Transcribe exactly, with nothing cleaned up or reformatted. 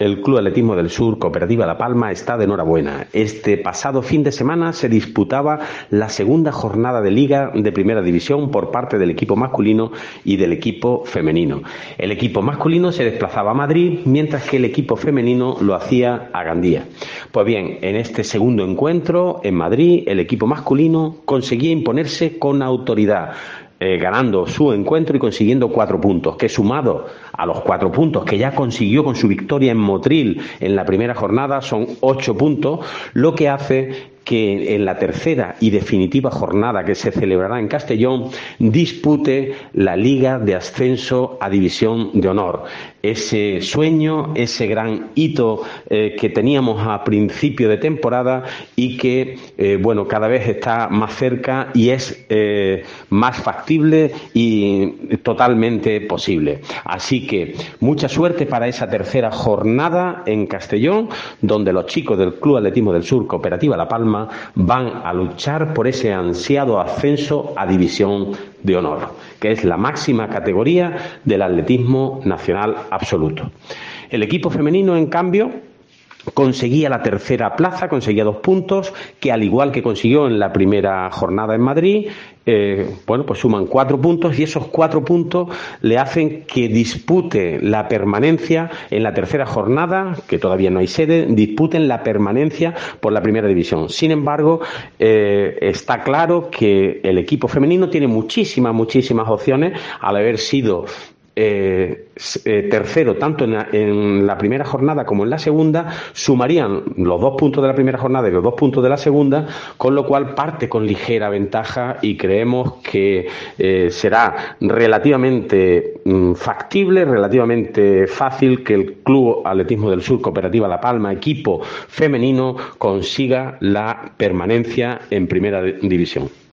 El Club Atletismo del Sur Cooperativa La Palma está de enhorabuena. Este pasado fin de semana se disputaba la segunda jornada de Liga de Primera División por parte del equipo masculino y del equipo femenino. El equipo masculino se desplazaba a Madrid, mientras que el equipo femenino lo hacía a Gandía. Pues bien, en este segundo encuentro en Madrid, el equipo masculino conseguía imponerse con autoridad, Eh, ganando su encuentro y consiguiendo cuatro puntos, que sumado a los cuatro puntos que ya consiguió con su victoria en Motril en la primera jornada son ocho puntos, lo que hace que en la tercera y definitiva jornada que se celebrará en Castellón dispute la Liga de Ascenso a División de Honor. Ese sueño, ese gran hito eh, que teníamos a principio de temporada y que, eh, bueno, cada vez está más cerca y es eh, más factible y totalmente posible. Así que mucha suerte para esa tercera jornada en Castellón, donde los chicos del Club Atletismo del Sur Cooperativa La Palma van a luchar por ese ansiado ascenso a División de Honor, que es la máxima categoría del atletismo nacional absoluto. El equipo femenino, en cambio, conseguía la tercera plaza, conseguía dos puntos, que al igual que consiguió en la primera jornada en Madrid, eh, bueno, pues suman cuatro puntos y esos cuatro puntos le hacen que dispute la permanencia en la tercera jornada, que todavía no hay sede, disputen la permanencia por la primera división. Sin embargo, eh, está claro que el equipo femenino tiene muchísimas, muchísimas opciones al haber sido Eh, eh, tercero tanto en la, en la primera jornada como en la segunda, sumarían los dos puntos de la primera jornada y los dos puntos de la segunda, con lo cual parte con ligera ventaja y creemos que eh, será relativamente mm, factible, relativamente fácil que el Club Atletismo del Sur Cooperativa La Palma, equipo femenino, consiga la permanencia en primera división.